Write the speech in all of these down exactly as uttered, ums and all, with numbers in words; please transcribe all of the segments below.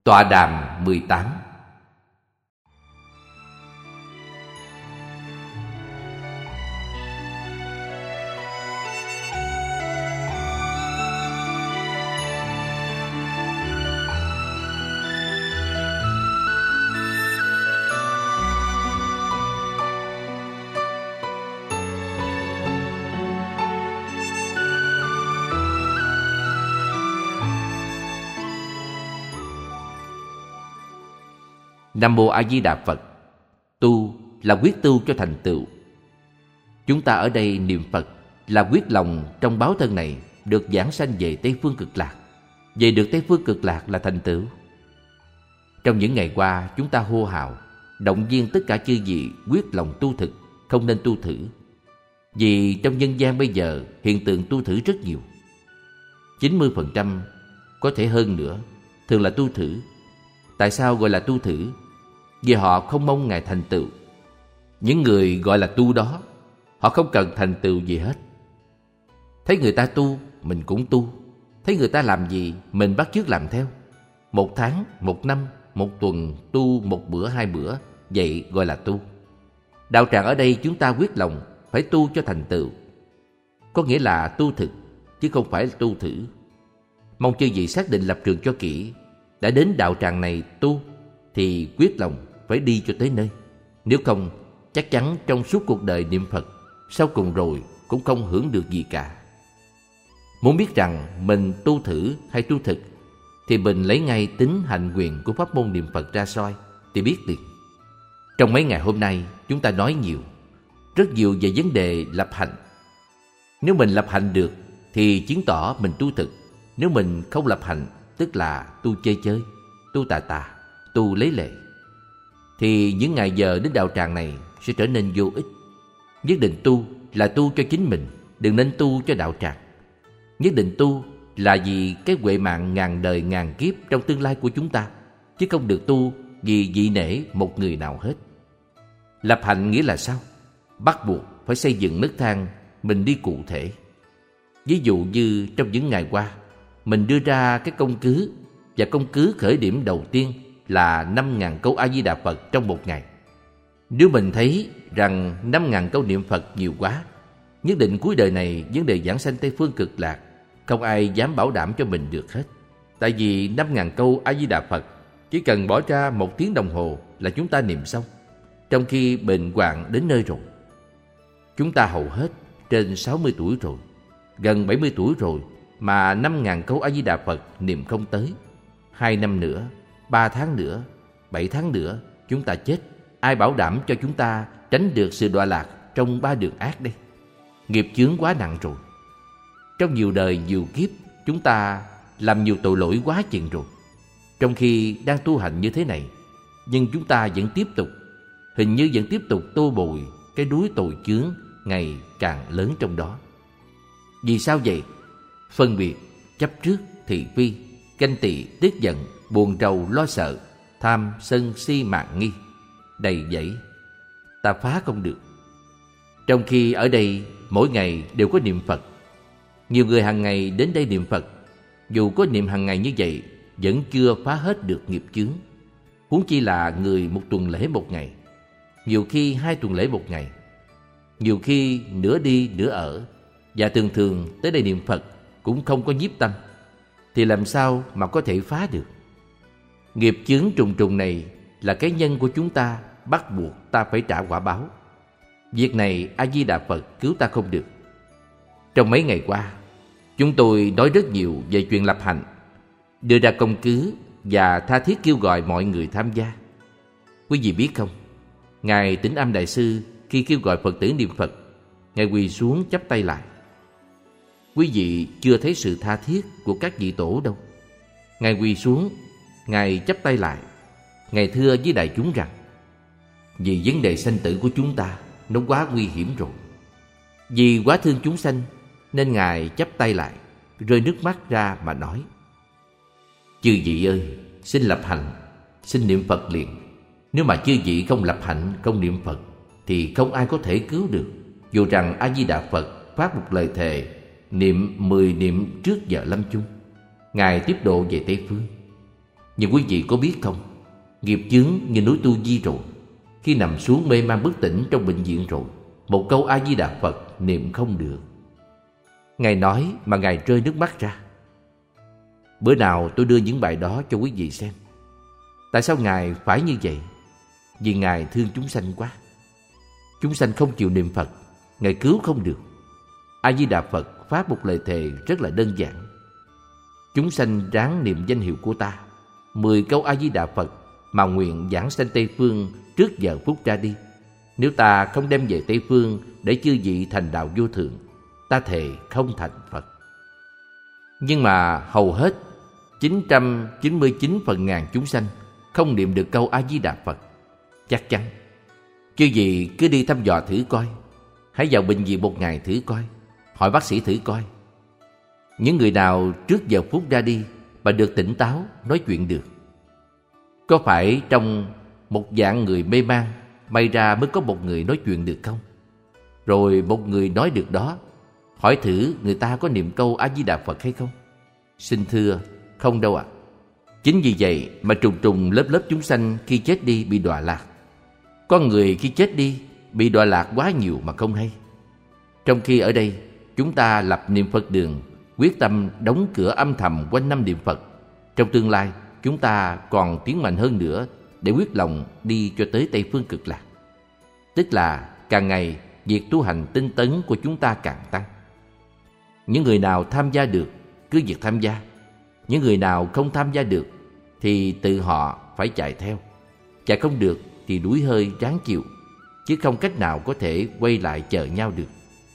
Tọa đàm mười tám. Nam Mô A Di Đà Phật. Tu là quyết tu cho thành tựu. Chúng ta ở đây niệm Phật là quyết lòng trong báo thân này được giảng sanh về Tây Phương Cực Lạc. Về được Tây Phương Cực Lạc là thành tựu. Trong những ngày qua, chúng ta hô hào động viên tất cả chư vị quyết lòng tu thực, không nên tu thử. Vì trong nhân gian bây giờ hiện tượng tu thử rất nhiều. chín mươi phần trăm, có thể hơn nữa, thường là tu thử. Tại sao gọi là tu thử? Vì họ không mong Ngài thành tựu. Những người gọi là tu đó, họ không cần thành tựu gì hết. Thấy người ta tu, mình cũng tu. Thấy người ta làm gì, mình bắt chước làm theo. Một tháng, một năm, một tuần tu một bữa hai bữa, vậy gọi là tu. Đạo tràng ở đây chúng ta quyết lòng phải tu cho thành tựu. Có nghĩa là tu thực, chứ không phải tu thử. Mong chư vị xác định lập trường cho kỹ. Đã đến đạo tràng này tu thì quyết lòng phải đi cho tới nơi. Nếu không, chắc chắn trong suốt cuộc đời niệm Phật, sau cùng rồi cũng không hưởng được gì cả. Muốn biết rằng mình tu thử hay tu thực, thì mình lấy ngay tính hành quyền của pháp môn niệm Phật ra soi thì biết liền. Trong mấy ngày hôm nay chúng ta nói nhiều, rất nhiều về vấn đề lập hạnh. Nếu mình lập hạnh được thì chứng tỏ mình tu thực. Nếu mình không lập hạnh, tức là tu chơi chơi, tu tà tà, tu lấy lệ, thì những ngày giờ đến đạo tràng này sẽ trở nên vô ích. Nhất định tu là tu cho chính mình, đừng nên tu cho đạo tràng. Nhất định tu là vì cái huệ mạng ngàn đời ngàn kiếp trong tương lai của chúng ta, chứ không được tu vì vị nể một người nào hết. Lập hạnh nghĩa là sao? Bắt buộc phải xây dựng nấc thang mình đi cụ thể. Ví dụ như trong những ngày qua, mình đưa ra cái công cứ, và công cứ khởi điểm đầu tiên là năm ngàn câu A-di-đà Phật trong một ngày. Nếu mình thấy rằng năm ngàn câu niệm Phật nhiều quá, nhất định cuối đời này vấn đề giảng sanh Tây Phương Cực Lạc không ai dám bảo đảm cho mình được hết. Tại vì năm ngàn câu A-di-đà Phật chỉ cần bỏ ra một tiếng đồng hồ là chúng ta niệm xong, trong khi bệnh hoạn đến nơi rồi. Chúng ta hầu hết trên sáu mươi tuổi rồi, gần bảy mươi tuổi rồi, mà năm ngàn câu A-di-đà Phật niệm không tới. Hai năm nữa, ba tháng nữa, bảy tháng nữa chúng ta chết. Ai bảo đảm cho chúng ta tránh được sự đọa lạc trong ba đường ác đây? Nghiệp chướng quá nặng rồi. Trong nhiều đời nhiều kiếp, chúng ta làm nhiều tội lỗi quá chừng rồi. Trong khi đang tu hành như thế này, nhưng chúng ta vẫn tiếp tục, hình như vẫn tiếp tục tô bồi cái núi tội chướng ngày càng lớn trong đó. Vì sao vậy? Phân biệt, chấp trước, thị phi, ganh tị, tức giận, buồn rầu, lo sợ, tham, sân, si, mạn nghi, đầy dẫy. Ta phá không được. Trong khi ở đây mỗi ngày đều có niệm Phật. Nhiều người hàng ngày đến đây niệm Phật, dù có niệm hàng ngày như vậy vẫn chưa phá hết được nghiệp chướng. Huống chi là người một tuần lễ một ngày, nhiều khi hai tuần lễ một ngày, nhiều khi nửa đi nửa ở, và thường thường tới đây niệm Phật cũng không có nhiếp tâm, thì làm sao mà có thể phá được? Nghiệp chướng trùng trùng này là cái nhân của chúng ta, bắt buộc ta phải trả quả báo. Việc này A-di-đà Phật cứu ta không được. Trong mấy ngày qua, chúng tôi nói rất nhiều về chuyện lập hạnh, đưa ra công cứ và tha thiết kêu gọi mọi người tham gia. Quý vị biết không, Ngài Tĩnh Âm Đại Sư khi kêu gọi Phật tử niệm Phật, Ngài quỳ xuống chắp tay lại. Quý vị chưa thấy sự tha thiết của các vị tổ đâu. Ngài quỳ xuống, Ngài chắp tay lại, Ngài thưa với đại chúng rằng vì vấn đề sanh tử của chúng ta nó quá nguy hiểm rồi. Vì quá thương chúng sanh nên Ngài chắp tay lại, rơi nước mắt ra mà nói: chư vị ơi, xin lập hạnh, xin niệm Phật liền. Nếu mà chư vị không lập hạnh, không niệm Phật thì không ai có thể cứu được. Dù rằng A-di-đà Phật phát một lời thề niệm mười niệm trước giờ lâm chung, Ngài tiếp độ về Tây Phương. Nhưng quý vị có biết không, nghiệp chướng như núi Tu Di rồi. Khi nằm xuống mê man bất tỉnh trong bệnh viện rồi, một câu A Di Đà Phật niệm không được. Ngài nói mà Ngài rơi nước mắt ra. Bữa nào tôi đưa những bài đó cho quý vị xem. Tại sao Ngài phải như vậy? Vì Ngài thương chúng sanh quá. Chúng sanh không chịu niệm Phật, Ngài cứu không được. A Di Đà Phật phát một lời thề rất là đơn giản. Chúng sanh ráng niệm danh hiệu của ta, mười câu A Di Đà Phật mà nguyện giảng sanh Tây Phương trước giờ phút ra đi. Nếu ta không đem về Tây Phương để chư vị thành đạo vô thượng, ta thề không thành Phật. Nhưng mà hầu hết chín trăm chín mươi chín phần ngàn chúng sanh không niệm được câu A Di Đà Phật. Chắc chắn chư vị cứ đi thăm dò thử coi. Hãy vào bệnh viện một ngày thử coi, hỏi bác sĩ thử coi. Những người nào trước giờ phút ra đi mà được tỉnh táo, nói chuyện được? Có phải trong một vạn người mê man may ra mới có một người nói chuyện được không? Rồi một người nói được đó, hỏi thử người ta có niệm câu A Di Đà Phật hay không? Xin thưa, không đâu ạ. À. Chính vì vậy mà trùng trùng lớp lớp chúng sanh khi chết đi bị đọa lạc. Có người khi chết đi bị đọa lạc quá nhiều mà không hay. Trong khi ở đây chúng ta lập niệm Phật đường, quyết tâm đóng cửa âm thầm quanh năm niệm Phật. Trong tương lai chúng ta còn tiến mạnh hơn nữa để quyết lòng đi cho tới Tây Phương Cực Lạc. Tức là càng ngày việc tu hành tinh tấn của chúng ta càng tăng. Những người nào tham gia được cứ việc tham gia. Những người nào không tham gia được thì tự họ phải chạy theo. Chạy không được thì đuối hơi ráng chịu, chứ không cách nào có thể quay lại chờ nhau được.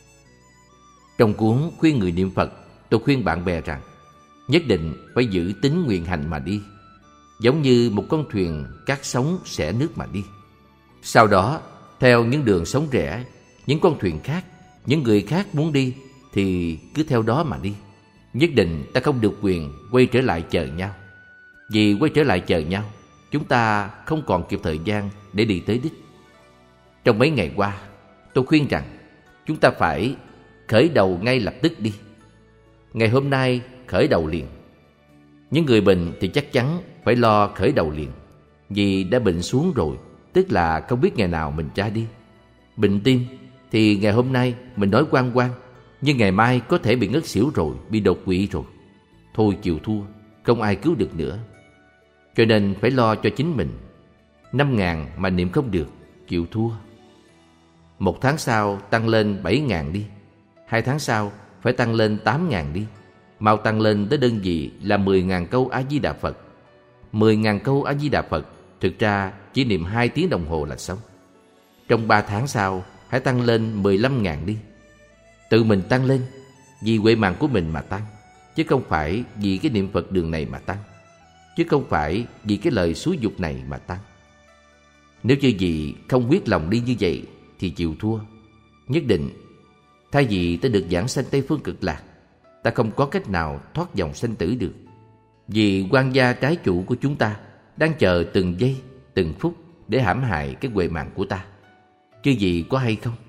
Trong cuốn khuyên người niệm Phật, tôi khuyên bạn bè rằng nhất định phải giữ tín nguyện hành mà đi, giống như một con thuyền cát sóng xẻ nước mà đi. Sau đó, theo những đường sóng rẽ, những con thuyền khác, những người khác muốn đi thì cứ theo đó mà đi. Nhất định ta không được quyền quay trở lại chờ nhau. Vì quay trở lại chờ nhau, chúng ta không còn kịp thời gian để đi tới đích. Trong mấy ngày qua, tôi khuyên rằng chúng ta phải khởi đầu ngay lập tức đi. Ngày hôm nay khởi đầu liền. Những người bệnh thì chắc chắn phải lo khởi đầu liền, vì đã bệnh xuống rồi, tức là không biết ngày nào mình ra đi. Bệnh tim thì ngày hôm nay mình nói quang quang, nhưng ngày mai có thể bị ngất xỉu rồi, bị đột quỵ rồi. Thôi chịu thua, không ai cứu được nữa. Cho nên phải lo cho chính mình. Năm ngàn mà niệm không được, chịu thua. Một tháng sau tăng lên bảy ngàn đi. Hai tháng sau phải tăng lên tám ngàn đi. Mau tăng lên tới đơn vị là mười ngàn câu A Di Đà Phật. Mười ngàn câu A Di Đà Phật thực ra chỉ niệm hai tiếng đồng hồ là xong. Trong ba tháng sau hãy tăng lên mười lăm ngàn đi. Tự mình tăng lên, vì huệ mạng của mình mà tăng, chứ không phải vì cái niệm Phật đường này mà tăng, chứ không phải vì cái lời xúi dục này mà tăng. Nếu như gì không quyết lòng đi như vậy thì chịu thua. Nhất định thay vì ta được giảng sanh Tây Phương Cực Lạc, ta không có cách nào thoát dòng sanh tử được. Vì quan gia trái chủ của chúng ta đang chờ từng giây, từng phút để hãm hại cái huệ mạng của ta. Chứ gì có hay không?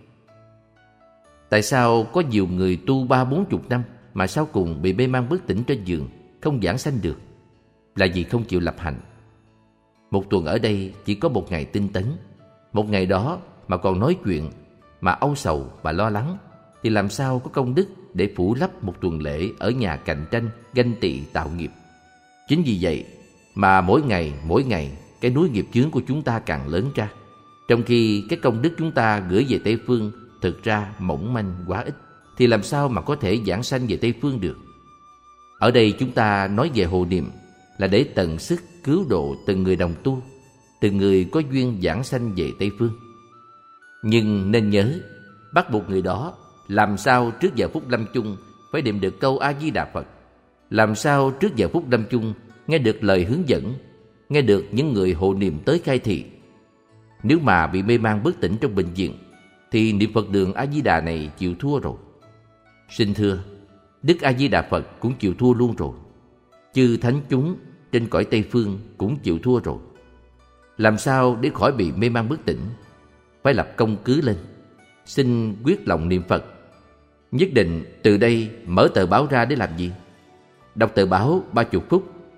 Tại sao có nhiều người tu ba bốn chục năm mà sau cùng bị mê man bất tỉnh trên giường, không giảng sanh được? Là vì không chịu lập hành. Một tuần ở đây chỉ có một ngày tinh tấn. Một ngày đó mà còn nói chuyện, mà âu sầu và lo lắng, thì làm sao có công đức để phủ lấp một tuần lễ ở nhà cạnh tranh, ganh tị tạo nghiệp. Chính vì vậy mà mỗi ngày, mỗi ngày cái núi nghiệp chướng của chúng ta càng lớn ra, trong khi cái công đức chúng ta gửi về Tây Phương thực ra mỏng manh quá ít, thì làm sao mà có thể giảng sanh về Tây Phương được. Ở đây chúng ta nói về hộ niệm là để tận sức cứu độ từng người đồng tu, từng người có duyên giảng sanh về Tây Phương. Nhưng nên nhớ, bắt buộc người đó làm sao trước giờ phút lâm chung phải niệm được câu A Di Đà Phật, làm sao trước giờ phút lâm chung nghe được lời hướng dẫn, nghe được những người hộ niệm tới khai thị. Nếu mà bị mê man bất tỉnh trong bệnh viện thì niệm Phật đường A Di Đà này chịu thua rồi. Xin thưa, Đức A Di Đà Phật cũng chịu thua luôn rồi. Chư thánh chúng trên cõi Tây Phương cũng chịu thua rồi. Làm sao để khỏi bị mê man bất tỉnh? Phải lập công cứ lên, xin quyết lòng niệm Phật. Nhất định từ đây mở tờ báo ra để làm gì? Đọc tờ báo ba chục phút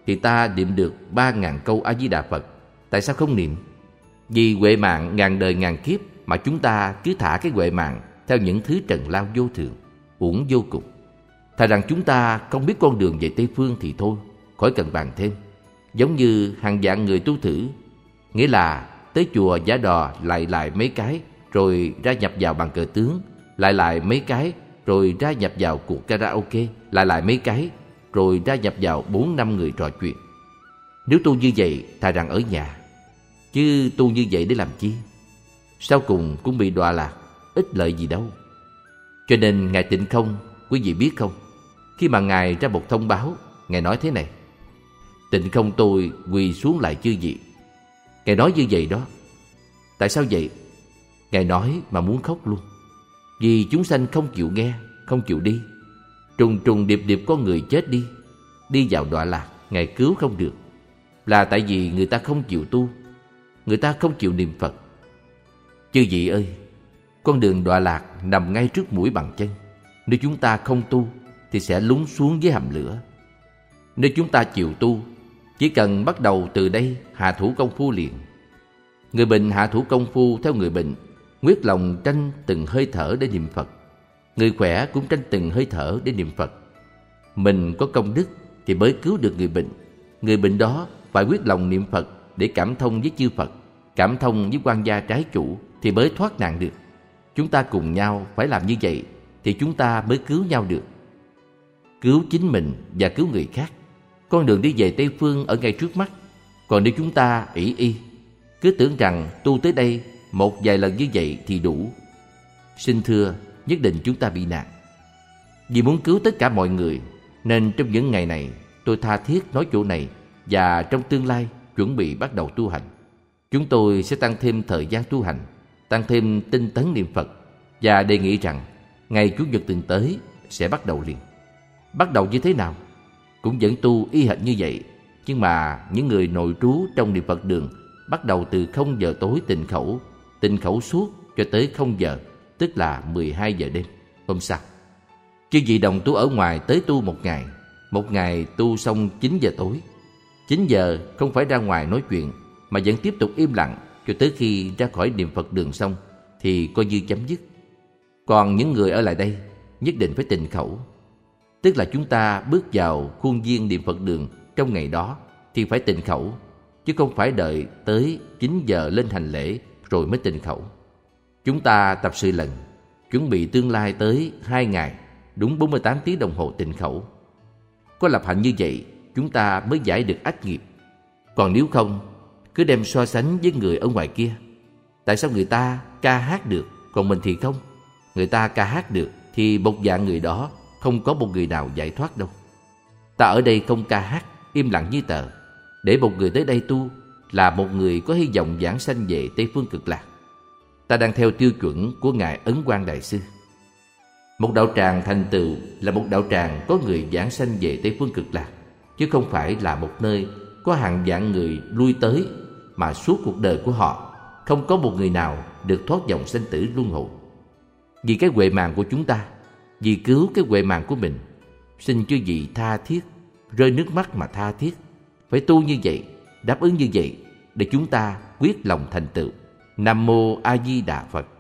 thì ta niệm được ba ngàn câu A-di-đà Phật. Tại sao không niệm? Vì huệ mạng ngàn đời ngàn kiếp mà chúng ta cứ thả cái huệ mạng theo những thứ trần lao vô thường, uổng vô cùng. Thà rằng chúng ta không biết con đường về Tây Phương thì thôi, khỏi cần bàn thêm. Giống như hàng vạn người tu thử, nghĩa là tới chùa giả đò lại lại mấy cái, rồi ra nhập vào bàn cờ tướng, lại lại mấy cái, rồi ra nhập vào cuộc karaoke, lại lại mấy cái, rồi ra nhập vào bốn năm người trò chuyện. Nếu tu như vậy, thà rằng ở nhà. Chứ tu như vậy để làm chi? Sau cùng cũng bị đọa lạc, ích lợi gì đâu. Cho nên Ngài Tịnh Không, quý vị biết không, khi mà Ngài ra một thông báo, Ngài nói thế này: Tịnh Không tôi quỳ xuống lại chư vị. Ngài nói như vậy đó. Tại sao vậy? Ngài nói mà muốn khóc luôn. Vì chúng sanh không chịu nghe, không chịu đi. Trùng trùng điệp điệp có người chết đi, đi vào đọa lạc, Ngài cứu không được. Là tại vì người ta không chịu tu, người ta không chịu niệm Phật. Chư vị ơi, con đường đọa lạc nằm ngay trước mũi bàn chân. Nếu chúng ta không tu thì sẽ lún xuống dưới hầm lửa. Nếu chúng ta chịu tu, chỉ cần bắt đầu từ đây hạ thủ công phu liền. Người bệnh hạ thủ công phu theo người bệnh, quyết lòng tranh từng hơi thở để niệm Phật. Người khỏe cũng tranh từng hơi thở để niệm Phật. Mình có công đức thì mới cứu được người bệnh. Người bệnh đó phải quyết lòng niệm Phật để cảm thông với chư Phật, cảm thông với quan gia trái chủ thì mới thoát nạn được. Chúng ta cùng nhau phải làm như vậy thì chúng ta mới cứu nhau được. Cứu chính mình và cứu người khác. Con đường đi về Tây Phương ở ngay trước mắt. Còn nếu chúng ta ỷ y, cứ tưởng rằng tu tới đây một vài lần như vậy thì đủ, xin thưa, nhất định chúng ta bị nạn. Vì muốn cứu tất cả mọi người, nên trong những ngày này tôi tha thiết nói chỗ này, và trong tương lai chuẩn bị bắt đầu tu hành. Chúng tôi sẽ tăng thêm thời gian tu hành, tăng thêm tinh tấn niệm Phật, và đề nghị rằng ngày Chủ nhật tuần tới sẽ bắt đầu liền. Bắt đầu như thế nào? Cũng vẫn tu y hệt như vậy, nhưng mà những người nội trú trong niệm Phật đường bắt đầu từ không giờ tối tịnh khẩu, tịnh khẩu suốt cho tới không giờ, tức là mười hai giờ đêm hôm sau. Chư vị đồng tu ở ngoài tới tu một ngày, một ngày tu xong chín giờ tối. Chín giờ không phải ra ngoài nói chuyện, mà vẫn tiếp tục im lặng cho tới khi ra khỏi niệm Phật đường xong thì coi như chấm dứt. Còn những người ở lại đây nhất định phải tịnh khẩu, tức là chúng ta bước vào khuôn viên niệm Phật đường trong ngày đó thì phải tịnh khẩu, chứ không phải đợi tới chín giờ lên hành lễ rồi mới tịnh khẩu. Chúng ta tập sự lần, chuẩn bị tương lai tới hai ngày, đúng bốn mươi tám tiếng đồng hồ tịnh khẩu. Có lập hạnh như vậy, chúng ta mới giải được ách nghiệp. Còn nếu không, cứ đem so sánh với người ở ngoài kia. Tại sao người ta ca hát được, còn mình thì không? Người ta ca hát được thì một dạng người đó không có một người nào giải thoát đâu. Ta ở đây không ca hát, im lặng như tờ, để một người tới đây tu là một người có hy vọng giảng sanh về Tây Phương Cực Lạc. Ta đang theo tiêu chuẩn của Ngài Ấn Quang Đại Sư. Một đạo tràng thành tựu là một đạo tràng có người giảng sanh về Tây Phương Cực Lạc, chứ không phải là một nơi có hàng vạn người lui tới mà suốt cuộc đời của họ không có một người nào được thoát dòng sanh tử luân hồi. Vì cái huệ mạng của chúng ta, vì cứu cái huệ mạng của mình, xin chư vị tha thiết, rơi nước mắt mà tha thiết, phải tu như vậy, đáp ứng như vậy để chúng ta quyết lòng thành tựu. Nam mô A Di Đà Phật.